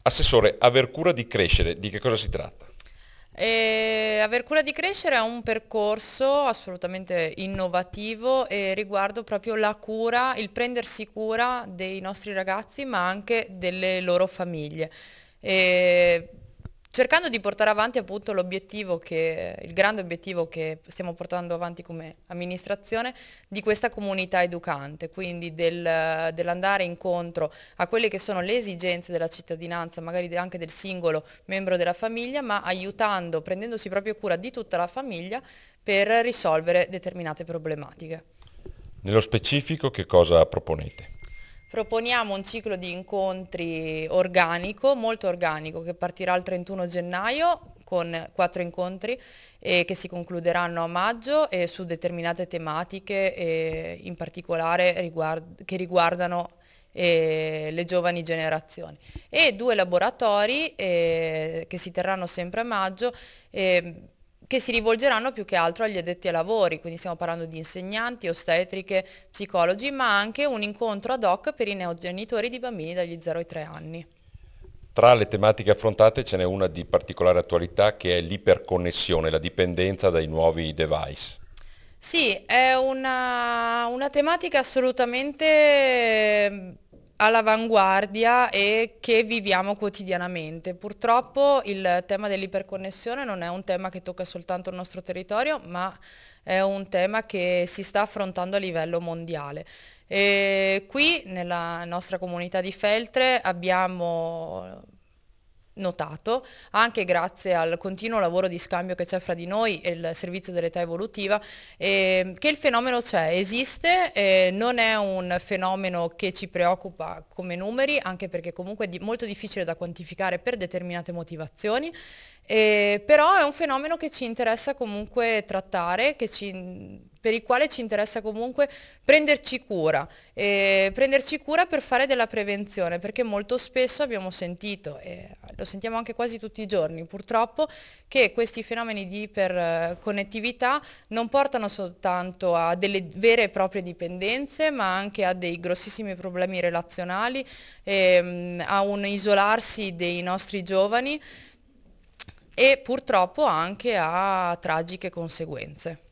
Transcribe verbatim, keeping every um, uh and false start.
Assessore, aver cura di crescere, di che cosa si tratta? E aver cura di crescere è un percorso assolutamente innovativo e riguardo proprio la cura, il prendersi cura dei nostri ragazzi, ma anche delle loro famiglie. E cercando di portare avanti appunto l'obiettivo che, il grande obiettivo che stiamo portando avanti come amministrazione di questa comunità educante, quindi del- dell'andare incontro a quelle che sono le esigenze della cittadinanza, magari de- anche del singolo membro della famiglia, ma aiutando, prendendosi proprio cura di tutta la famiglia per risolvere determinate problematiche. Nello specifico che cosa proponete? Proponiamo un ciclo di incontri organico, molto organico, che partirà il trentuno gennaio con quattro incontri e che si concluderanno a maggio e su determinate tematiche, e in particolare riguard- che riguardano eh, le giovani generazioni. E due laboratori eh, che si terranno sempre a maggio. eh, che si rivolgeranno più che altro agli addetti ai lavori, quindi stiamo parlando di insegnanti, ostetriche, psicologi, ma anche un incontro ad hoc per i neogenitori di bambini dagli zero ai tre anni. Tra le tematiche affrontate ce n'è una di particolare attualità che è l'iperconnessione, la dipendenza dai nuovi device. Sì, è una, una tematica assolutamente eh, all'avanguardia e che viviamo quotidianamente. Purtroppo il tema dell'iperconnessione non è un tema che tocca soltanto il nostro territorio, ma è un tema che si sta affrontando a livello mondiale. E qui nella nostra comunità di Feltre abbiamo notato, anche grazie al continuo lavoro di scambio che c'è fra di noi e il servizio dell'età evolutiva, eh, che il fenomeno c'è, esiste, eh, non è un fenomeno che ci preoccupa come numeri, anche perché comunque è di- molto difficile da quantificare per determinate motivazioni, eh, però è un fenomeno che ci interessa comunque trattare, che ci- per il quale ci interessa comunque prenderci cura, e prenderci cura per fare della prevenzione, perché molto spesso abbiamo sentito, e lo sentiamo anche quasi tutti i giorni purtroppo, che questi fenomeni di iperconnettività non portano soltanto a delle vere e proprie dipendenze, ma anche a dei grossissimi problemi relazionali, ehm, a un isolarsi dei nostri giovani e purtroppo anche a tragiche conseguenze.